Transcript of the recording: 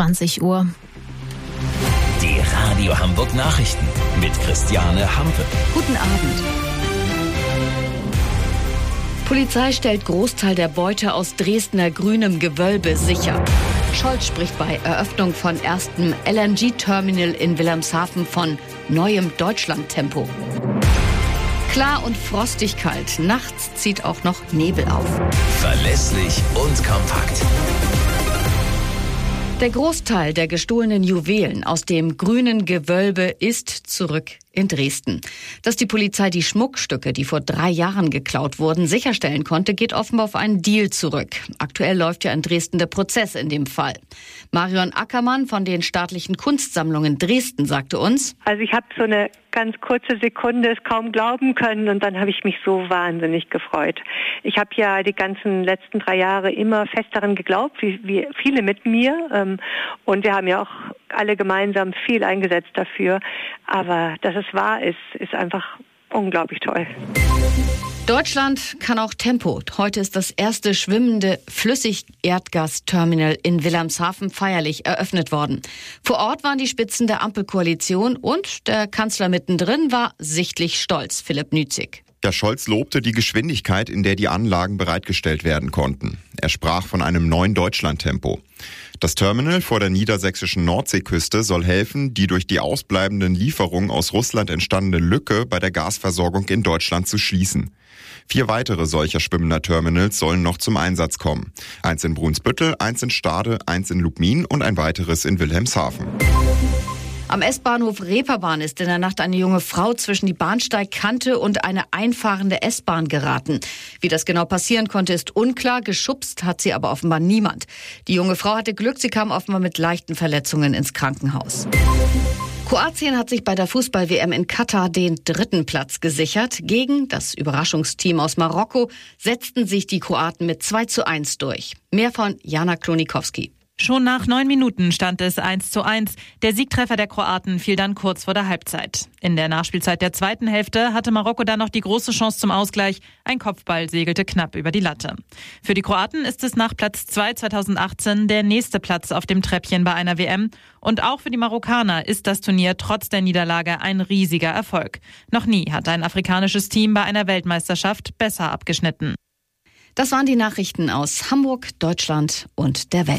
20 Uhr. Die Radio Hamburg Nachrichten mit Christiane Hampe. Guten Abend. Polizei stellt Großteil der Beute aus Dresdner grünem Gewölbe sicher. Scholz spricht bei Eröffnung von erstem LNG-Terminal in Wilhelmshaven von neuem Deutschland-Tempo. Klar und frostig kalt. Nachts zieht auch noch Nebel auf. Verlässlich und kompakt. Der Großteil der gestohlenen Juwelen aus dem grünen Gewölbe ist zurück in Dresden. Dass die Polizei die Schmuckstücke, die vor 3 Jahren geklaut wurden, sicherstellen konnte, geht offenbar auf einen Deal zurück. Aktuell läuft ja in Dresden der Prozess in dem Fall. Marion Ackermann von den Staatlichen Kunstsammlungen Dresden sagte uns: Also ich habe so eine ganz kurze Sekunde es kaum glauben können und dann habe ich mich so wahnsinnig gefreut. Ich habe ja die ganzen letzten 3 Jahre immer fest daran geglaubt, wie viele mit mir. Und wir haben ja auch alle gemeinsam viel eingesetzt dafür. Aber dass es wahr ist, ist einfach unglaublich toll. Deutschland kann auch Tempo. Heute ist das erste schwimmende Flüssigerdgasterminal in Wilhelmshaven feierlich eröffnet worden. Vor Ort waren die Spitzen der Ampelkoalition und der Kanzler mittendrin war sichtlich stolz, Philipp Nützig. Der Scholz lobte die Geschwindigkeit, in der die Anlagen bereitgestellt werden konnten. Er sprach von einem neuen Deutschlandtempo. Das Terminal vor der niedersächsischen Nordseeküste soll helfen, die durch die ausbleibenden Lieferungen aus Russland entstandene Lücke bei der Gasversorgung in Deutschland zu schließen. 4 weitere solcher schwimmender Terminals sollen noch zum Einsatz kommen. 1 in Brunsbüttel, 1 in Stade, 1 in Lubmin und ein weiteres in Wilhelmshaven. Am S-Bahnhof Reeperbahn ist in der Nacht eine junge Frau zwischen die Bahnsteigkante und eine einfahrende S-Bahn geraten. Wie das genau passieren konnte, ist unklar. Geschubst hat sie aber offenbar niemand. Die junge Frau hatte Glück, sie kam offenbar mit leichten Verletzungen ins Krankenhaus. Kroatien hat sich bei der Fußball-WM in Katar den 3. Platz gesichert. Gegen das Überraschungsteam aus Marokko setzten sich die Kroaten mit 2:1 durch. Mehr von Jana Klonikowski. Schon nach 9 Minuten stand es 1:1. Der Siegtreffer der Kroaten fiel dann kurz vor der Halbzeit. In der Nachspielzeit der zweiten Hälfte hatte Marokko dann noch die große Chance zum Ausgleich. Ein Kopfball segelte knapp über die Latte. Für die Kroaten ist es nach Platz 2 2018 der nächste Platz auf dem Treppchen bei einer WM. Und auch für die Marokkaner ist das Turnier trotz der Niederlage ein riesiger Erfolg. Noch nie hat ein afrikanisches Team bei einer Weltmeisterschaft besser abgeschnitten. Das waren die Nachrichten aus Hamburg, Deutschland und der Welt.